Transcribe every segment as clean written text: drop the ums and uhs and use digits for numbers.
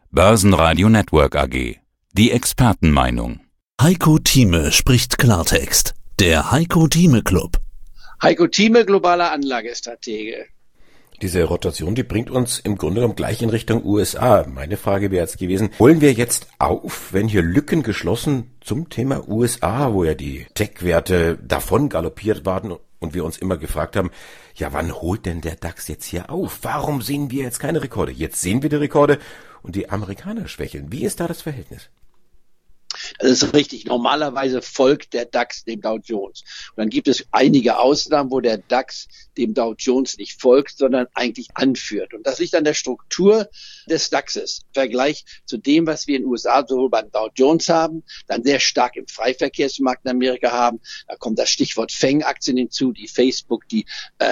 Börsenradio Network AG. Die Expertenmeinung. Heiko Thieme spricht Klartext. Der Heiko Thieme Club. Heiko Thieme, globaler Anlagestratege. Diese Rotation, die bringt uns im Grunde genommen gleich in Richtung USA. Meine Frage wäre jetzt gewesen, holen wir jetzt auf, wenn hier Lücken geschlossen zum Thema USA, wo ja die Tech-Werte davon galoppiert waren und wir uns immer gefragt haben, ja, wann holt denn der DAX jetzt hier auf? Warum sehen wir jetzt keine Rekorde? Jetzt sehen wir die Rekorde und die Amerikaner schwächeln. Wie ist da das Verhältnis? Das ist richtig. Normalerweise folgt der DAX dem Dow Jones. Und dann gibt es einige Ausnahmen, wo der DAX dem Dow Jones nicht folgt, sondern eigentlich anführt. Und das liegt an der Struktur des DAXes. Im Vergleich zu dem, was wir in den USA sowohl beim Dow Jones haben, dann sehr stark im Freiverkehrsmarkt in Amerika haben. Da kommt das Stichwort FANG-Aktien hinzu, die Facebook, die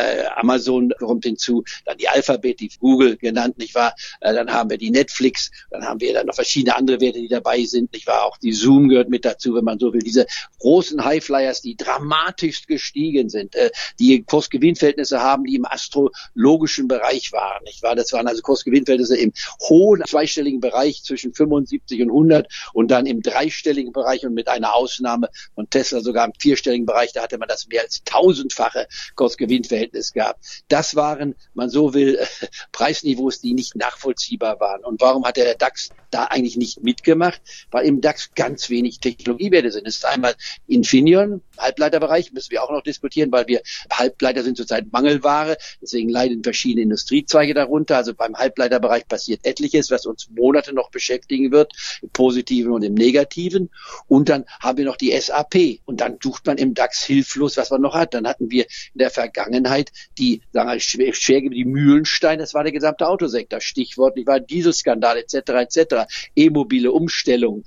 Amazon kommt hinzu, dann die Alphabet, die Google genannt, nicht wahr? Dann haben wir die Netflix, dann haben wir dann noch verschiedene andere Werte, die dabei sind, nicht wahr? Auch die Zoom gehört mit dazu, wenn man so will. Diese großen Highflyers, die dramatisch gestiegen sind, die Kursgewinnverhältnisse haben, die im astrologischen Bereich waren, nicht wahr? Das waren also Kursgewinnverhältnisse im hohen zweistelligen Bereich zwischen 75 und 100 und dann im dreistelligen Bereich und mit einer Ausnahme von Tesla sogar im vierstelligen Bereich, da hatte man das mehr als 1000-fache Kursgewinnverhältnis gehabt. Das waren, man so will, Preisniveaus, die nicht nachvollziehbar waren. Und warum hat der DAX da eigentlich nicht mitgemacht? Weil im DAX ganz wenig Technologiewerte sind. Es ist einmal Infineon, Halbleiterbereich, müssen wir auch noch diskutieren, weil wir Halbleiter sind zurzeit Mangelware, deswegen leiden verschiedene Industriezweige darunter. Also beim Halbleiterbereich passiert etliches, was uns Monate noch beschäftigen wird, im Positiven und im Negativen. Und dann haben wir noch die SAP und dann sucht man im DAX hilflos, was man noch hat. Dann hatten wir in der Vergangenheit die, sagen wir, die Mühlenstein, das war der gesamte Autosektor. Stichwort, nicht wahr, Dieselskandal etc. E-mobile Umstellung,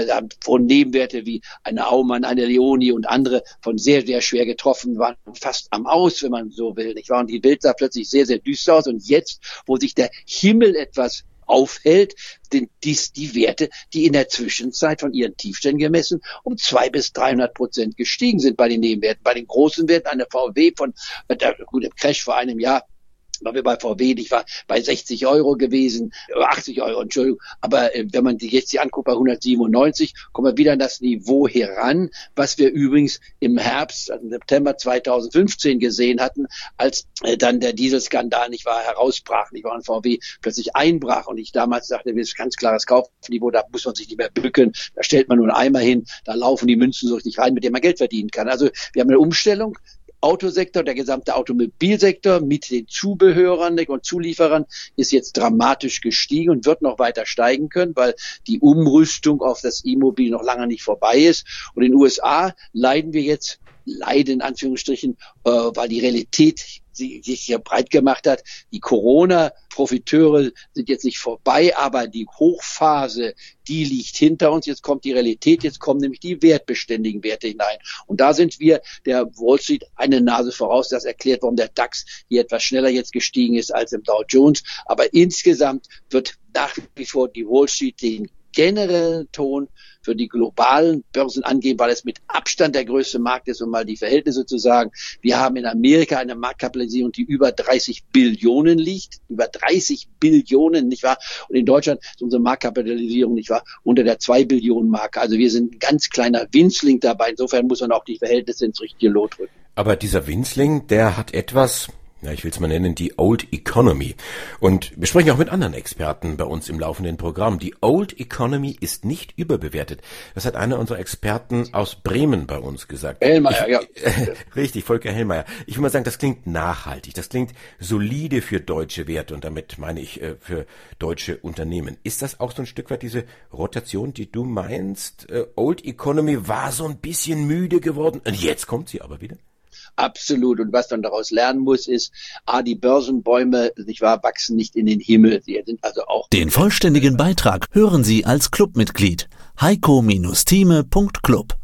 von Nebenwerte wie eine Aumann, eine Leoni und andere von sehr, sehr schwer getroffen waren, fast am Aus, wenn man so will, nicht wahr? Und die Welt sah plötzlich sehr, sehr düster aus. Und jetzt, wo sich der Himmel etwas aufhält, sind dies die Werte, die in der Zwischenzeit von ihren Tiefständen gemessen um 200-300% gestiegen sind bei den Nebenwerten. Bei den großen Werten, eine VW von, gut, im Crash vor einem Jahr, waren wir bei VW, ich war bei 60 Euro gewesen, 80 Euro, Entschuldigung. Aber wenn man die jetzt anguckt, bei 197, kommen wir wieder an das Niveau heran, was wir übrigens im Herbst, also im September 2015 gesehen hatten, als dann der Dieselskandal nicht wahr herausbrach, nicht wahr, und VW plötzlich einbrach. Und ich damals dachte, das ist ganz klares Kaufniveau, da muss man sich nicht mehr bücken, da stellt man nur einen Eimer hin, da laufen die Münzen so richtig rein, mit denen man Geld verdienen kann. Also wir haben eine Umstellung. Autosektor, der gesamte Automobilsektor mit den Zubehörern und Zulieferern ist jetzt dramatisch gestiegen und wird noch weiter steigen können, weil die Umrüstung auf das E-Mobil noch lange nicht vorbei ist. Und in den USA leiden in Anführungsstrichen, weil die Realität sich hier breit gemacht hat. Die Corona-Profiteure sind jetzt nicht vorbei, aber die Hochphase, die liegt hinter uns. Jetzt kommt die Realität, jetzt kommen nämlich die wertbeständigen Werte hinein. Und da sind wir der Wall Street eine Nase voraus. Das erklärt, warum der DAX hier etwas schneller jetzt gestiegen ist als im Dow Jones. Aber insgesamt wird nach wie vor die Wall Street den generellen Ton für die globalen Börsen angeben, weil es mit Abstand der größte Markt ist, um mal die Verhältnisse zu sagen. Wir haben in Amerika eine Marktkapitalisierung, die über 30 Billionen liegt, über 30 Billionen, nicht wahr? Und in Deutschland ist unsere Marktkapitalisierung, nicht wahr, unter der 2 Billionen Marke. Also wir sind ein ganz kleiner Winzling dabei. Insofern muss man auch die Verhältnisse ins richtige Lot drücken. Aber dieser Winzling, der hat etwas, ich will es mal nennen, die Old Economy. Und wir sprechen auch mit anderen Experten bei uns im laufenden Programm. Die Old Economy ist nicht überbewertet. Das hat einer unserer Experten aus Bremen bei uns gesagt. Hellmeier, ja. Richtig, Volker Hellmeier. Ich will mal sagen, das klingt nachhaltig, das klingt solide für deutsche Werte und damit meine ich für deutsche Unternehmen. Ist das auch so ein Stück weit diese Rotation, die du meinst? Old Economy war so ein bisschen müde geworden und jetzt kommt sie aber wieder? Absolut. Und was man daraus lernen muss, ist, die Börsenbäume, nicht wahr, wachsen nicht in den Himmel. Sie sind also auch. Den vollständigen Beitrag hören Sie als Clubmitglied. heiko-thieme.club